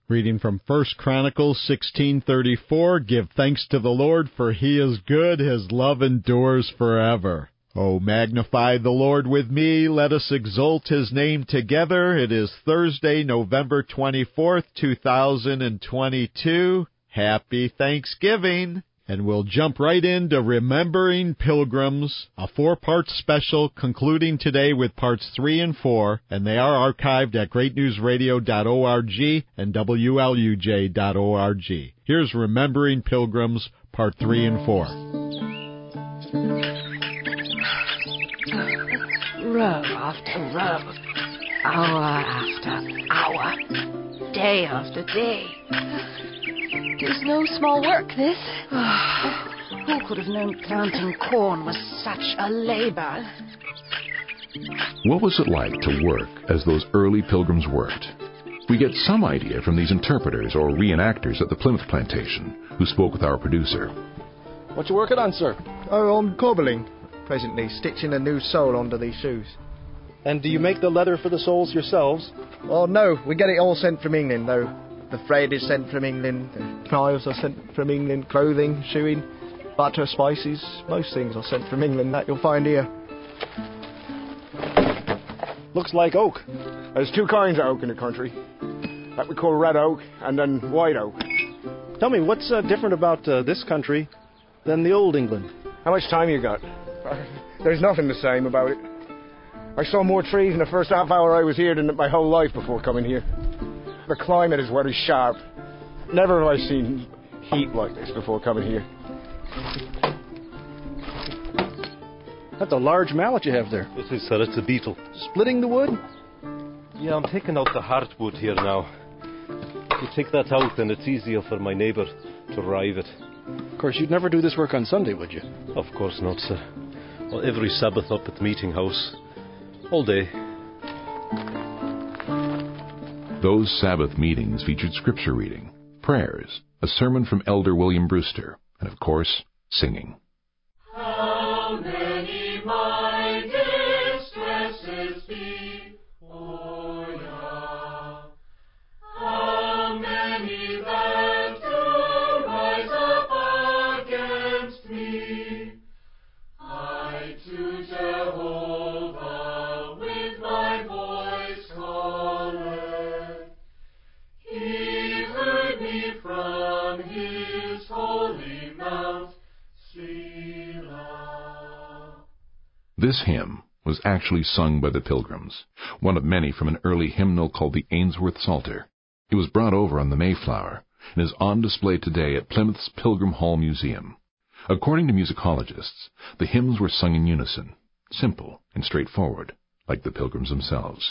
Reading from 1 Chronicles 16:34, Give thanks to the Lord, for he is good, his love endures forever. Oh, magnify the Lord with me, let us exalt his name together. It is Thursday, November 24th, 2022. Happy Thanksgiving! And we'll jump right into Remembering Pilgrims, a 4-part special concluding today with parts 3 and 4, and they are archived at greatnewsradio.org and WLUJ.org. Here's Remembering Pilgrims, part 3 and 4. Row after row, hour after hour, day after day. Tis no small work, this. Who could have known planting corn was such a labor? What was it like to work as those early pilgrims worked? We get some idea from these interpreters or reenactors at the Plymouth plantation who spoke with our producer. What you working on, sir? Oh, I'm cobbling. Presently stitching a new sole onto these shoes. And do you make the leather for the soles yourselves? Oh, no, we get it all sent from England, though. The thread is sent from England, the knives are sent from England, clothing, shoeing, butter, spices, most things are sent from England that you'll find here. Looks like oak. There's 2 kinds of oak in the country. That we call red oak and then white oak. Tell me, what's different about this country than the old England? How much time you got? There's nothing the same about it. I saw more trees in the first half hour I was here than my whole life before coming here. The climate is very sharp. Never have I seen heat like this before coming here. That's a large mallet you have there. It is, sir. It's a beetle. Splitting the wood? Yeah, I'm taking out the hardwood here now. You take that out, and it's easier for my neighbour to rive it. Of course, you'd never do this work on Sunday, would you? Of course not, sir. Well, every Sabbath up at the meeting house. All day. Those Sabbath meetings featured scripture reading, prayers, a sermon from Elder William Brewster, and of course, singing. How many my distresses be, oh yeah. How many that do rise up against me. I to Jehovah with my voice call it. He heard me from his holy mount, Selah. This hymn was actually sung by the Pilgrims, one of many from an early hymnal called the Ainsworth Psalter. It was brought over on the Mayflower and is on display today at Plymouth's Pilgrim Hall Museum. According to musicologists, the hymns were sung in unison, simple and straightforward, like the Pilgrims themselves.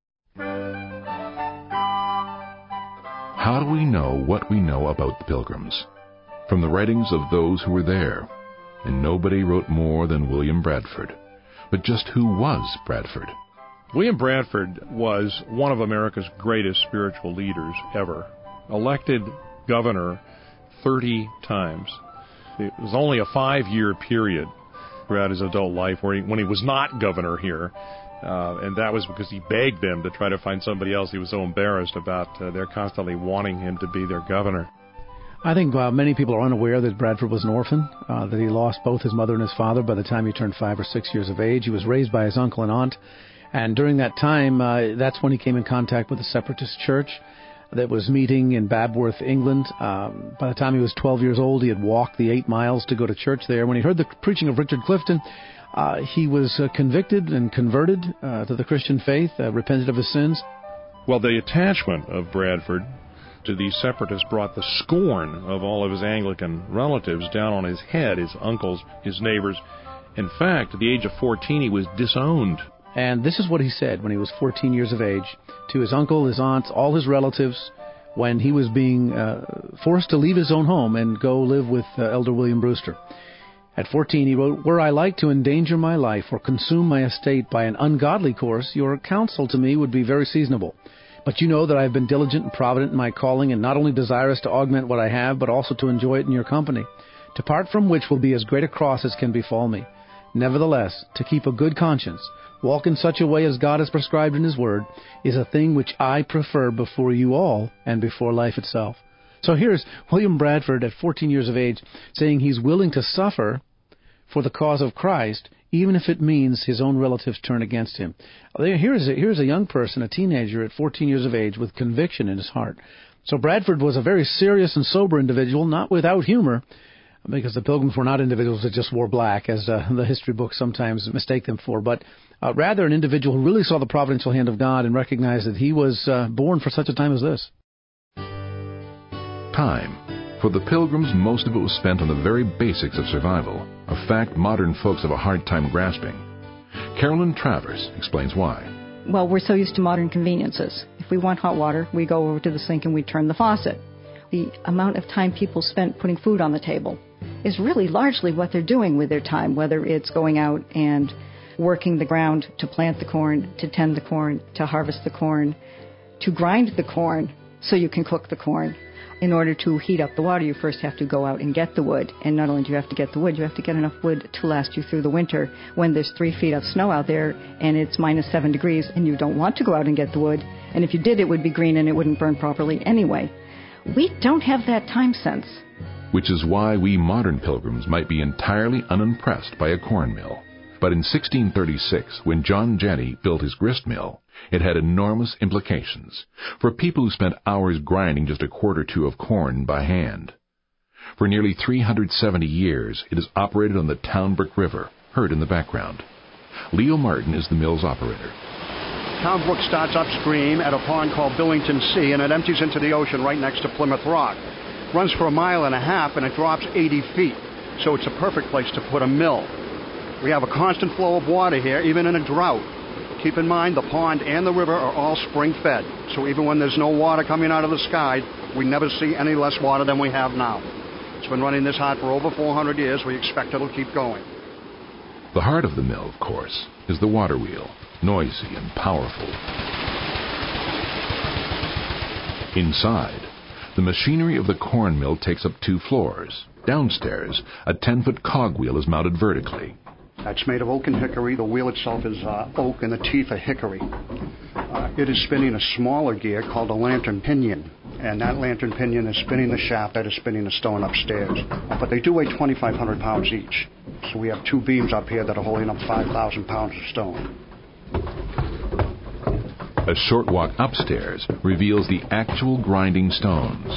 How do we know what we know about the Pilgrims? From the writings of those who were there, and nobody wrote more than William Bradford. But just who was Bradford? William Bradford was one of America's greatest spiritual leaders ever. Elected governor 30 times. It was only a 5-year period throughout his adult life when he was not governor here. And that was because he begged them to try to find somebody else. He was so embarrassed about their constantly wanting him to be their governor. I think many people are unaware that Bradford was an orphan, that he lost both his mother and his father by the time he turned 5 or 6 years of age. He was raised by his uncle and aunt, and during that time, that's when he came in contact with the Separatist Church that was meeting in Babworth, England. By the time he was 12 years old, he had walked the 8 miles to go to church there. When he heard the preaching of Richard Clifton, he was convicted and converted to the Christian faith, repented of his sins. Well, the attachment of Bradford to these separatists brought the scorn of all of his Anglican relatives down on his head, his uncles, his neighbors. In fact, at the age of 14, he was disowned. And this is what he said when he was 14 years of age to his uncle, his aunts, all his relatives, when he was being forced to leave his own home and go live with Elder William Brewster. At 14, he wrote, "Were I like to endanger my life or consume my estate by an ungodly course, your counsel to me would be very seasonable. But you know that I have been diligent and provident in my calling, and not only desirous to augment what I have, but also to enjoy it in your company, to part from which will be as great a cross as can befall me. Nevertheless, to keep a good conscience, walk in such a way as God has prescribed in His Word, is a thing which I prefer before you all and before life itself. So here's William Bradford at 14 years of age saying he's willing to suffer for the cause of Christ, even if it means his own relatives turn against him. Here's a young person, a teenager at 14 years of age with conviction in his heart. So Bradford was a very serious and sober individual, not without humor, because the Pilgrims were not individuals that just wore black, as the history books sometimes mistake them for, but rather an individual who really saw the providential hand of God and recognized that he was born for such a time as this. Time. For the Pilgrims, most of it was spent on the very basics of survival, a fact modern folks have a hard time grasping. Carolyn Travers explains why. Well, we're so used to modern conveniences. If we want hot water, we go over to the sink and we turn the faucet. The amount of time people spent putting food on the table is really largely what they're doing with their time, whether it's going out and working the ground to plant the corn, to tend the corn, to harvest the corn, to grind the corn so you can cook the corn. In order to heat up the water, you first have to go out and get the wood. And not only do you have to get the wood, you have to get enough wood to last you through the winter when there's 3 feet of snow out there and it's minus 7 degrees and you don't want to go out and get the wood. And if you did, it would be green and it wouldn't burn properly anyway. We don't have that time sense. Which is why we modern Pilgrims might be entirely unimpressed by a corn mill. But in 1636, when John Janney built his grist mill, it had enormous implications for people who spent hours grinding just a quart or two of corn by hand. For nearly 370 years, it has operated on the Townbrook River, heard in the background. Leo Martin is the mill's operator. Townbrook starts upstream at a pond called Billington Sea, and it empties into the ocean right next to Plymouth Rock. Runs for 1.5 miles, and it drops 80 feet, so it's a perfect place to put a mill. We have a constant flow of water here, even in a drought. Keep in mind, the pond and the river are all spring-fed, so even when there's no water coming out of the sky, we never see any less water than we have now. It's been running this hot for over 400 years. We expect it'll keep going. The heart of the mill, of course, is the water wheel, noisy and powerful. Inside, the machinery of the corn mill takes up 2 floors. Downstairs, a 10-foot cogwheel is mounted vertically. It's made of oak and hickory. The wheel itself is oak and the teeth are hickory. It is spinning a smaller gear called a lantern pinion, and that lantern pinion is spinning the shaft that is spinning the stone upstairs. But they do weigh 2,500 pounds each, so we have 2 beams up here that are holding up 5,000 pounds of stone. A short walk upstairs reveals the actual grinding stones.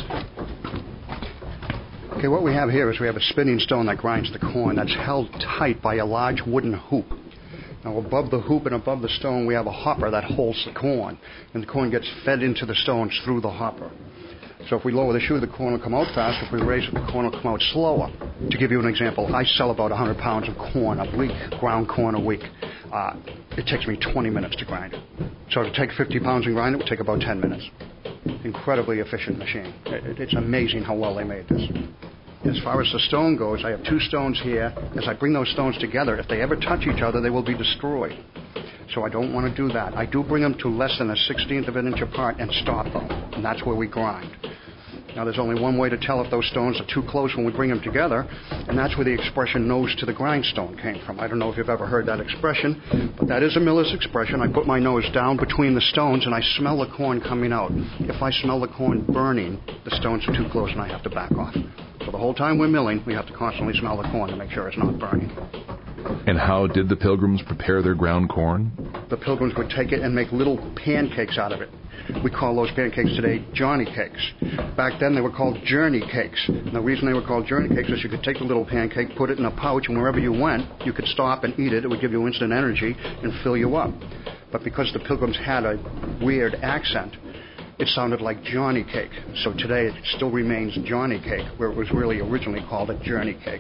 Okay, what we have here is we have a spinning stone that grinds the corn that's held tight by a large wooden hoop. Now, above the hoop and above the stone, we have a hopper that holds the corn, and the corn gets fed into the stones through the hopper. So if we lower the chute, the corn will come out fast. If we raise it, the corn will come out slower. To give you an example, I sell about 100 pounds of corn a week, ground corn a week. It takes me 20 minutes to grind it. So to take 50 pounds and grind it would take about 10 minutes. Incredibly efficient machine. It's amazing how well they made this. As far as the stone goes, I have 2 stones here. As I bring those stones together, if they ever touch each other, they will be destroyed. So I don't want to do that. I do bring them to less than a 1/16 of an inch apart and stop them, and that's where we grind. Now, there's only one way to tell if those stones are too close when we bring them together, and that's where the expression nose to the grindstone came from. I don't know if you've ever heard that expression, but that is a miller's expression. I put my nose down between the stones, and I smell the corn coming out. If I smell the corn burning, the stones are too close, and I have to back off. So the whole time we're milling, we have to constantly smell the corn to make sure it's not burning. And how did the Pilgrims prepare their ground corn? The Pilgrims would take it and make little pancakes out of it. We call those pancakes today Johnny cakes. Back then they were called journey cakes. And the reason they were called journey cakes is you could take the little pancake, put it in a pouch, and wherever you went, you could stop and eat it. It would give you instant energy and fill you up. But because the Pilgrims had a weird accent, it sounded like Johnny cake. So today it still remains Johnny cake, where it was really originally called a journey cake.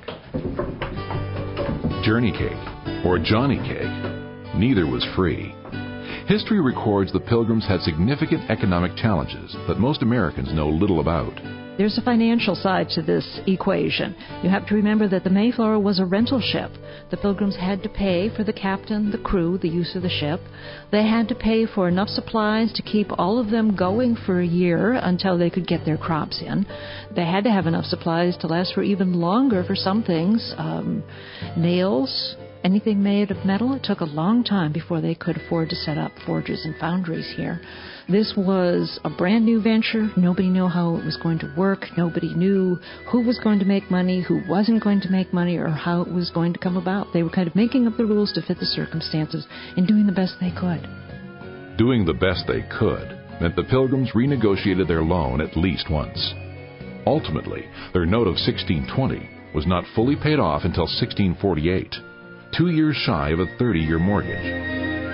Journey cake, or Johnny cake, neither was free. History records the Pilgrims had significant economic challenges that most Americans know little about. There's a financial side to this equation. You have to remember that the Mayflower was a rental ship. The Pilgrims had to pay for the captain, the crew, the use of the ship. They had to pay for enough supplies to keep all of them going for a year until they could get their crops in. They had to have enough supplies to last for even longer for some things. Nails, Anything made of metal, it took a long time before they could afford to set up forges and foundries here. This was a brand new venture. Nobody knew how it was going to work. Nobody knew who was going to make money, who wasn't going to make money, or how it was going to come about. They were kind of making up the rules to fit the circumstances and doing the best they could. Doing the best they could meant the Pilgrims renegotiated their loan at least once. Ultimately, their note of $1620 was not fully paid off until 1648, 2 years shy of a 30-year mortgage.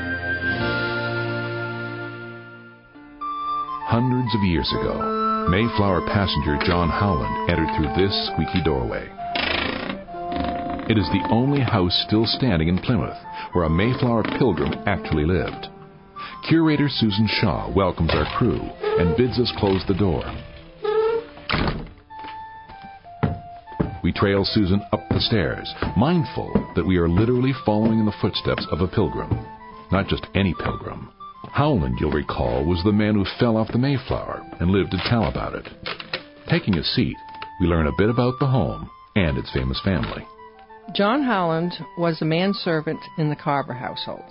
Hundreds of years ago, Mayflower passenger John Howland entered through this squeaky doorway. It is the only house still standing in Plymouth where a Mayflower pilgrim actually lived. Curator Susan Shaw welcomes our crew and bids us close the door. We trail Susan up the stairs, mindful that we are literally following in the footsteps of a pilgrim. Not just any pilgrim. Howland, you'll recall, was the man who fell off the Mayflower and lived to tell about it. Taking a seat, we learn a bit about the home and its famous family. John Howland was a manservant in the Carver household,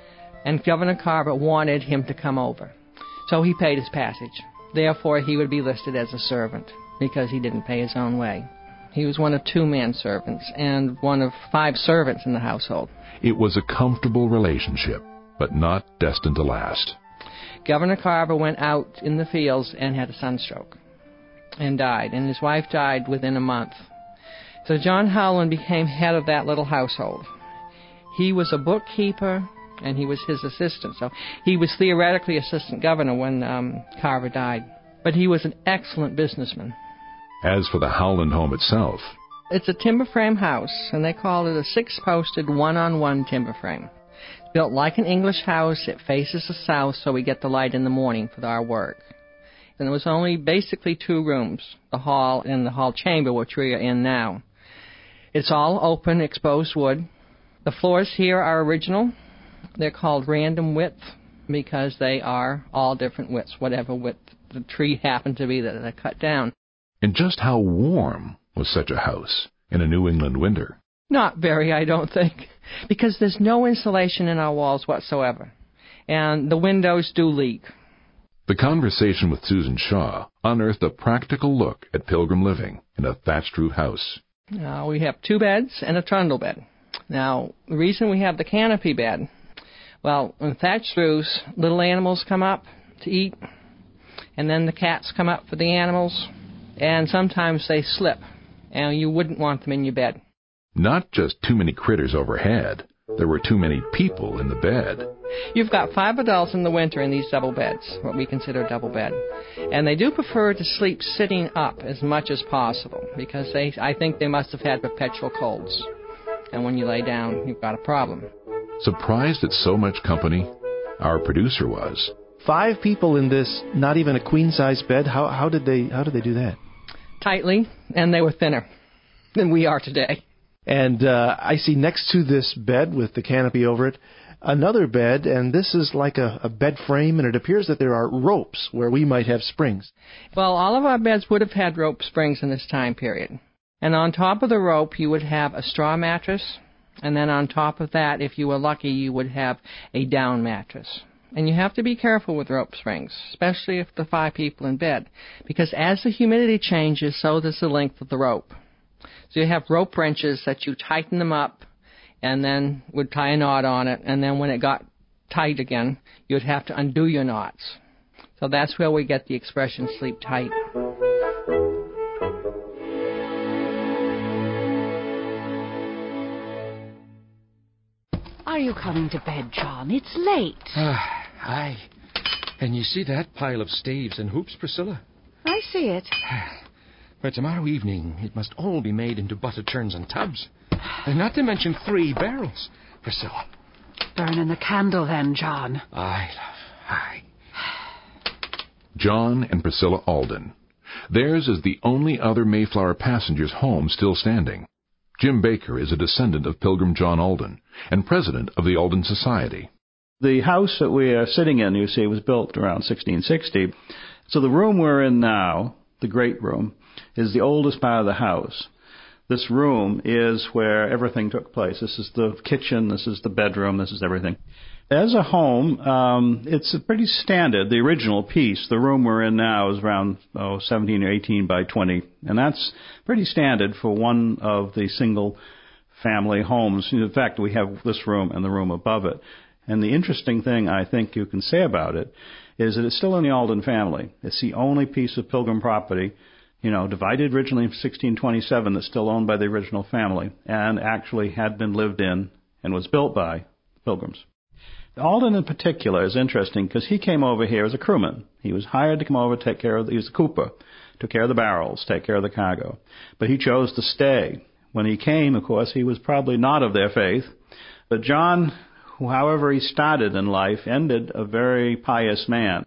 and Governor Carver wanted him to come over. So he paid his passage. Therefore, he would be listed as a servant because he didn't pay his own way. He was one of 2 manservants and one of 5 servants in the household. It was a comfortable relationship, but not destined to last. Governor Carver went out in the fields and had a sunstroke and died, and his wife died within a month. So John Howland became head of that little household. He was a bookkeeper, and he was his assistant. So he was theoretically assistant governor when Carver died. But he was an excellent businessman. As for the Howland home itself, it's a timber frame house, and they call it a 6-posted, one-on-one timber frame. Built like an English house, it faces the south, so we get the light in the morning for our work. And there was only basically 2 rooms, the hall and the hall chamber, which we are in now. It's all open, exposed wood. The floors here are original. They're called random width because they are all different widths, whatever width the tree happened to be that they cut down. And just how warm was such a house in a New England winter? Not very, I don't think, because there's no insulation in our walls whatsoever, and the windows do leak. The conversation with Susan Shaw unearthed a practical look at pilgrim living in a thatched roof house. We have 2 beds and a trundle bed. Now, the reason we have the canopy bed, well, in thatched roofs, little animals come up to eat, and then the cats come up for the animals, and sometimes they slip, and you wouldn't want them in your bed. Not just too many critters overhead. There were too many people in the bed. You've got 5 adults in the winter in these double beds, what we consider a double bed. And they do prefer to sleep sitting up as much as possible, because I think they must have had perpetual colds. And when you lay down, you've got a problem. Surprised at so much company? Our producer was. 5 people in this, not even a queen-size bed? How did they do that? Tightly, and they were thinner than we are today. And I see next to this bed with the canopy over it, another bed, and this is like a bed frame, and it appears that there are ropes where we might have springs. Well, all of our beds would have had rope springs in this time period. And on top of the rope, you would have a straw mattress, and then on top of that, if you were lucky, you would have a down mattress. And you have to be careful with rope springs, especially if there are 5 people in bed, because as the humidity changes, so does the length of the rope. So you have rope wrenches that you tighten them up and then would tie a knot on it, and then when it got tight again, you'd have to undo your knots. So that's where we get the expression sleep tight. Are you coming to bed, John? It's late. Aye. And you see that pile of staves and hoops, Priscilla? I see it. By tomorrow evening, it must all be made into butter churns and tubs. And not to mention 3 barrels, Priscilla. Burning the candle then, John. Aye, love, aye. John and Priscilla Alden. Theirs is the only other Mayflower passenger's home still standing. Jim Baker is a descendant of Pilgrim John Alden and president of the Alden Society. The house that we are sitting in, you see, was built around 1660. So the room we're in now, the great room, is the oldest part of the house. This room is where everything took place. This is the kitchen, this is the bedroom, this is everything. As a home, it's pretty standard. The original piece, the room we're in now, is around 17 or 18 by 20, and that's pretty standard for one of the single-family homes. In fact, we have this room and the room above it. And the interesting thing I think you can say about it is that it's still in the Alden family. It's the only piece of Pilgrim property, divided originally in 1627, that's still owned by the original family and actually had been lived in and was built by Pilgrims. Alden in particular is interesting because he came over here as a crewman. He was hired to come over, he was a cooper, took care of the barrels, take care of the cargo. But he chose to stay. When he came, of course, he was probably not of their faith. But John, however he started in life, ended a very pious man.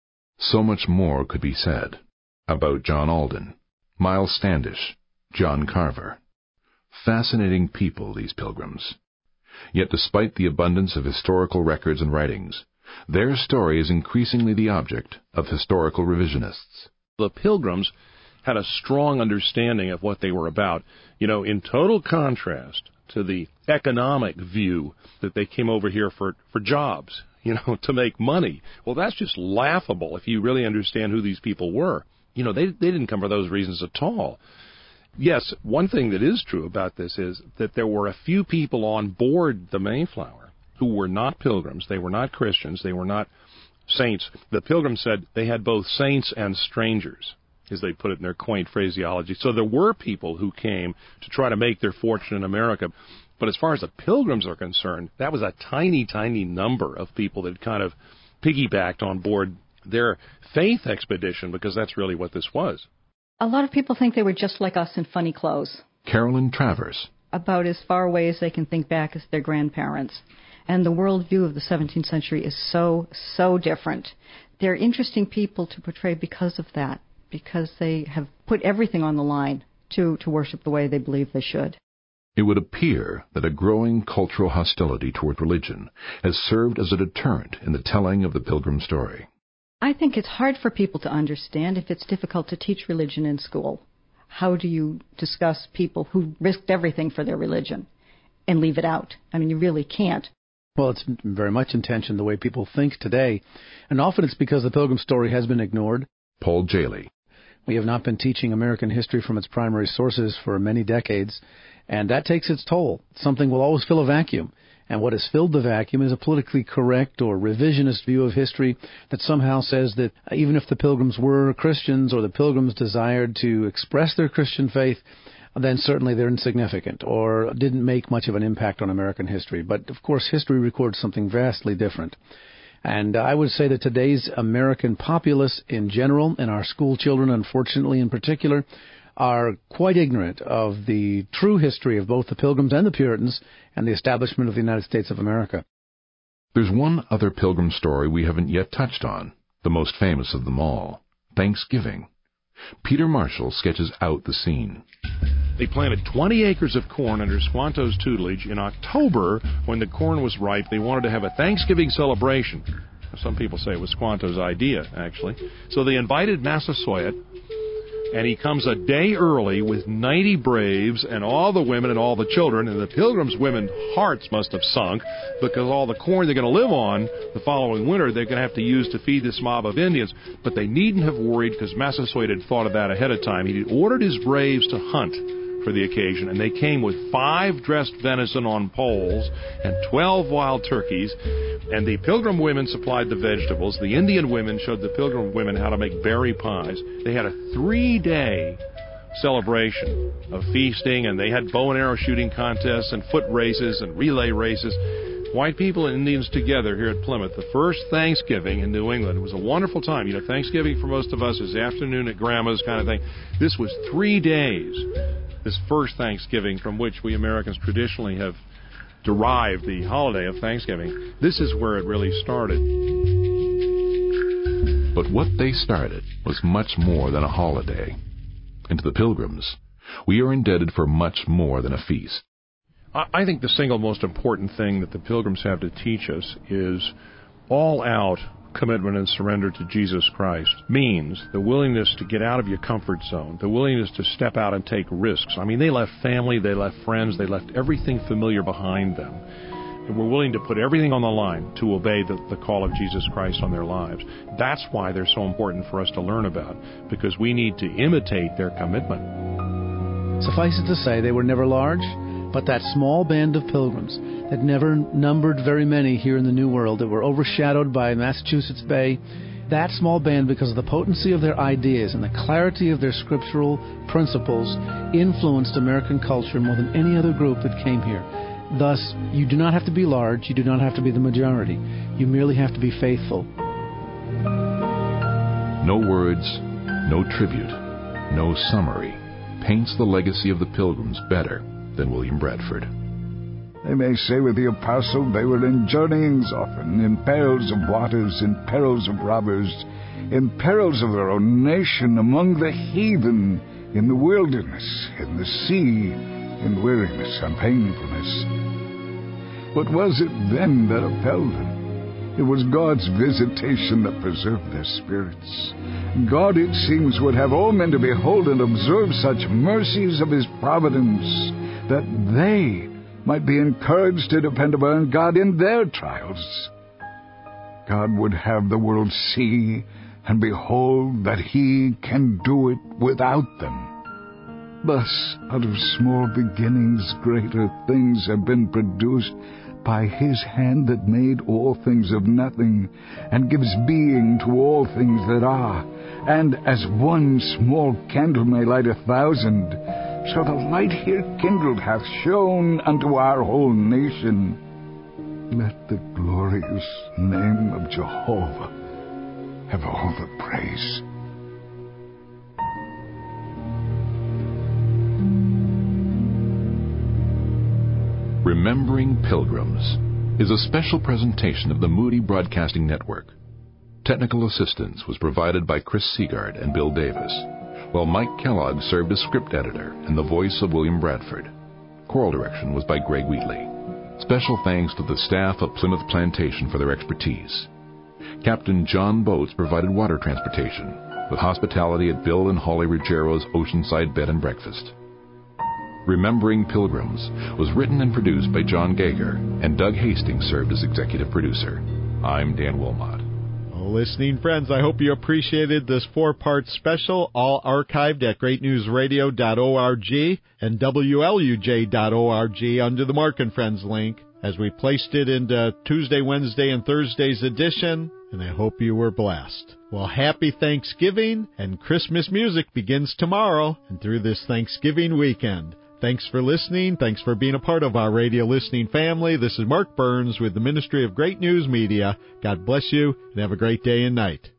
So much more could be said about John Alden, Miles Standish, John Carver. Fascinating people, these Pilgrims. Yet despite the abundance of historical records and writings, their story is increasingly the object of historical revisionists. The Pilgrims had a strong understanding of what they were about, in total contrast to the economic view that they came over here for jobs, to make money. Well, that's just laughable if you really understand who these people were. They didn't come for those reasons at all. Yes, one thing that is true about this is that there were a few people on board the Mayflower who were not Pilgrims. They were not Christians. They were not saints. The Pilgrims said they had both saints and strangers, as they put it in their quaint phraseology. So there were people who came to try to make their fortune in America. But as far as the Pilgrims are concerned, that was a tiny, tiny number of people that kind of piggybacked on board their faith expedition, because that's really what this was. A lot of people think they were just like us in funny clothes. Carolyn Travers. About as far away as they can think back as their grandparents. And the worldview of the 17th century is so, so different. They're interesting people to portray because of that, because they have put everything on the line to worship the way they believe they should. It would appear that a growing cultural hostility toward religion has served as a deterrent in the telling of the Pilgrim story. I think it's hard for people to understand if it's difficult to teach religion in school. How do you discuss people who risked everything for their religion and leave it out? I mean, you really can't. Well, it's very much in tension the way people think today, and often it's because the Pilgrim story has been ignored. Paul Jaley. We have not been teaching American history from its primary sources for many decades, and that takes its toll. Something will always fill a vacuum. And what has filled the vacuum is a politically correct or revisionist view of history that somehow says that even if the Pilgrims were Christians or the Pilgrims desired to express their Christian faith, then certainly they're insignificant or didn't make much of an impact on American history. But, of course, history records something vastly different. And I would say that today's American populace in general, and our school children, unfortunately in particular, are quite ignorant of the true history of both the Pilgrims and the Puritans and the establishment of the United States of America. There's one other Pilgrim story we haven't yet touched on, the most famous of them all, Thanksgiving. Peter Marshall sketches out the scene. They planted 20 acres of corn under Squanto's tutelage. In October, when the corn was ripe, they wanted to have a Thanksgiving celebration. Some people say it was Squanto's idea, actually. So they invited Massasoit, and he comes a day early with 90 braves and all the women and all the children, and the Pilgrims' women's hearts must have sunk because all the corn they're going to live on the following winter they're going to have to use to feed this mob of Indians. But they needn't have worried because Massasoit had thought of that ahead of time. He had ordered his braves to hunt for the occasion, and they came with 5 dressed venison on poles and 12 wild turkeys, and the Pilgrim women supplied the vegetables. The Indian women showed the Pilgrim women how to make berry pies. They had a 3-day celebration of feasting, and they had bow and arrow shooting contests and foot races and relay races. White people and Indians together here at Plymouth. The first Thanksgiving in New England. It was a wonderful time. You know, Thanksgiving for most of us is afternoon at Grandma's kind of thing. This was 3 days, this first Thanksgiving, from which we Americans traditionally have derived the holiday of Thanksgiving. This is where it really started. But what they started was much more than a holiday. And to the Pilgrims, we are indebted for much more than a feast. I think the single most important thing that the Pilgrims have to teach us is all-out commitment and surrender to Jesus Christ means the willingness to get out of your comfort zone, the willingness to step out and take risks. I mean, they left family, they left friends, they left everything familiar behind them. And we're willing to put everything on the line to obey the call of Jesus Christ on their lives. That's why they're so important for us to learn about, because we need to imitate their commitment. Suffice it to say, they were never large, but that small band of pilgrims that never numbered very many here in the New World, that were overshadowed by Massachusetts Bay, that small band, because of the potency of their ideas and the clarity of their scriptural principles, influenced American culture more than any other group that came here. Thus, you do not have to be large, you do not have to be the majority. You merely have to be faithful. No words, no tribute, no summary paints the legacy of the Pilgrims better than William Bradford. They may say with the apostle they were in journeyings often, in perils of waters, in perils of robbers, in perils of their own nation, among the heathen, in the wilderness, in the sea, in weariness and painfulness. What was it then that upheld them? It was God's visitation that preserved their spirits. God, it seems, would have all men to behold and observe such mercies of His providence, that they might be encouraged to depend upon God in their trials. God would have the world see and behold that He can do it without them. Thus, out of small beginnings, greater things have been produced by His hand that made all things of nothing, and gives being to all things that are. And as one small candle may light 1,000, so the light here kindled hath shone unto our whole nation. Let the glorious name of Jehovah have all the praise. Remembering Pilgrims is a special presentation of the Moody Broadcasting Network. Technical assistance was provided by Chris Seagard and Bill Davis, while Mike Kellogg served as script editor and the voice of William Bradford. Choral direction was by Greg Wheatley. Special thanks to the staff of Plymouth Plantation for their expertise. Captain John Boats provided water transportation, with hospitality at Bill and Holly Ruggiero's Oceanside Bed and Breakfast. Remembering Pilgrims was written and produced by John Gager, and Doug Hastings served as executive producer. I'm Dan Wilmot. Listening friends, I hope you appreciated this 4-part special, all archived at greatnewsradio.org and WLUJ.org under the Mark and Friends link, as we placed it into Tuesday, Wednesday, and Thursday's edition, and I hope you were blessed. Well, happy Thanksgiving, and Christmas music begins tomorrow and through this Thanksgiving weekend. Thanks for listening. Thanks for being a part of our radio listening family. This is Mark Burns with the Ministry of Great News Media. God bless you, and have a great day and night.